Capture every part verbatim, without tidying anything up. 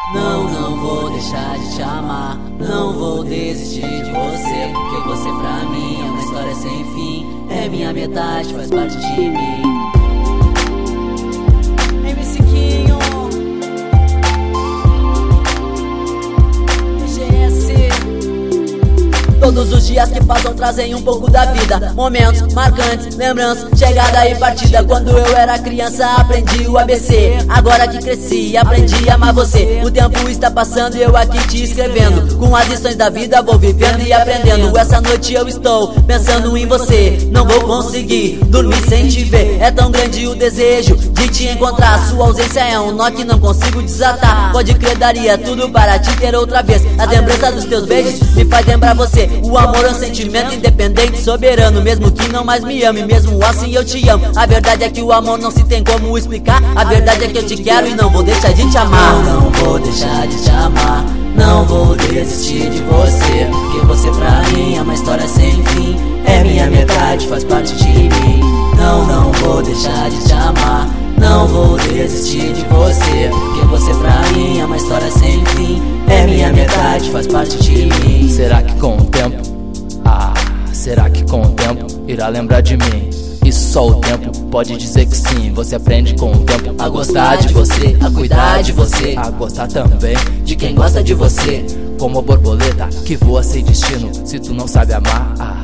Não, não vou deixar de te amar. Não vou desistir de você, porque você pra mim é uma história sem fim. É minha metade, faz parte de mim. M C Quinho, G S. Todos os dias que passam trazem um pouco da vida, momentos marcantes, lembranças, chegada e partida. Quando eu era criança aprendi o A B C. Agora que cresci aprendi a amar você. O tempo está passando e eu aqui te escrevendo. Com as lições da vida vou vivendo e aprendendo. Essa noite eu estou pensando em você. Não vou conseguir dormir sem te ver. É tão grande o desejo de te encontrar. Sua ausência é um nó que não consigo desatar. Pode crer, daria tudo para te ter outra vez. As lembranças dos teus beijos me faz lembrar você. O amor é um sentimento independente, soberano. Mesmo que não mais me ame, mesmo assim eu te amo. A verdade é que o amor não se tem como explicar. A verdade é que eu te quero e não vou deixar de te amar. Não, não vou deixar de te amar. Não vou desistir de você, porque você pra mim é uma história sem fim. É minha metade, faz parte de mim. Não, não vou deixar de te amar. Não vou desistir de você, porque você pra mim é uma história sem fim. É minha metade, faz parte de mim. Será que com o tempo, ah, será que com o tempo irá lembrar de mim? Isso só o tempo pode dizer que sim. Você aprende com o tempo a gostar de você, a cuidar de você, a gostar também de quem gosta de você. Como a borboleta que voa sem destino. Se tu não sabe amar, ah,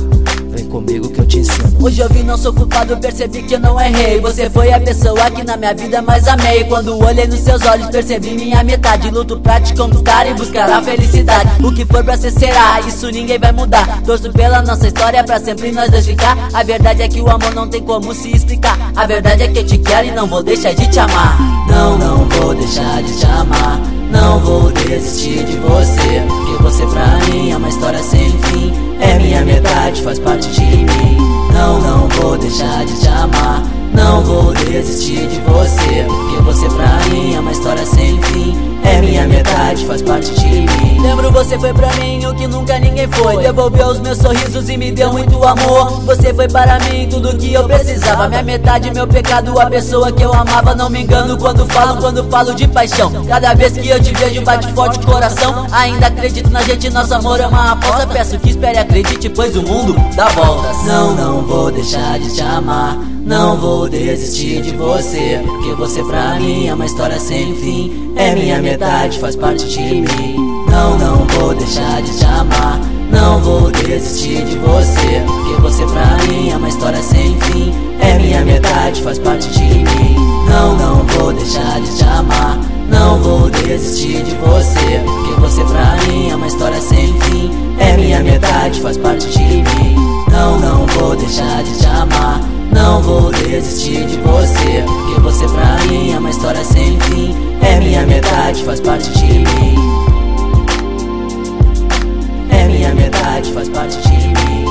vem comigo que eu te ensino. Hoje eu vi, não sou culpado, percebi que eu não errei. Você foi a pessoa que na minha vida mais amei. Quando olhei nos seus olhos percebi minha metade. Luto pra te conquistar e buscar a felicidade. O que for pra ser será, isso ninguém vai mudar. Torço pela nossa história pra sempre nós dois ficar. A verdade é que o amor não tem como se explicar. A verdade é que eu te quero e não vou deixar de te amar. Não, não vou deixar de te amar. Não vou desistir de você, porque você pra mim é uma história sem fim. É minha metade, faz parte de mim. Não, não vou deixar de te amar. Não vou desistir de você, porque você pra mim é uma história sem fim. É minha metade, faz parte de mim. Lembro, você foi pra mim o que nunca ninguém foi. Devolveu os meus sorrisos e me deu muito amor. Você foi para mim tudo que eu precisava. Minha metade, meu pecado, a pessoa que eu amava. Não me engano quando falo, quando falo de paixão. Cada vez que eu te vejo bate forte o coração. Ainda acredito na gente, nosso amor é uma aposta. Peço que espere, acredite, pois o mundo dá voltas. Não, não vou deixar de te amar. Não vou desistir de você, porque você pra mim é uma história sem fim. É minha metade, faz parte de mim. Não, não vou deixar de te amar. Não vou desistir de você, porque você pra mim é uma história sem fim. É minha metade, faz parte de mim. Não, não vou deixar de te amar. Não vou desistir de você, porque você pra mim é uma história sem fim. É minha metade, faz parte de mim. Não, não vou deixar de te amar. Não vou desistir de você, porque você pra mim é uma história sem fim. É minha metade, faz parte de mim. É minha metade, faz parte de mim.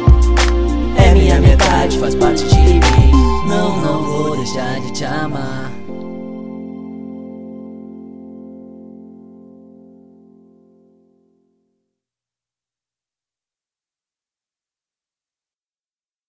É minha metade, faz parte de mim. Não, não vou deixar de te amar.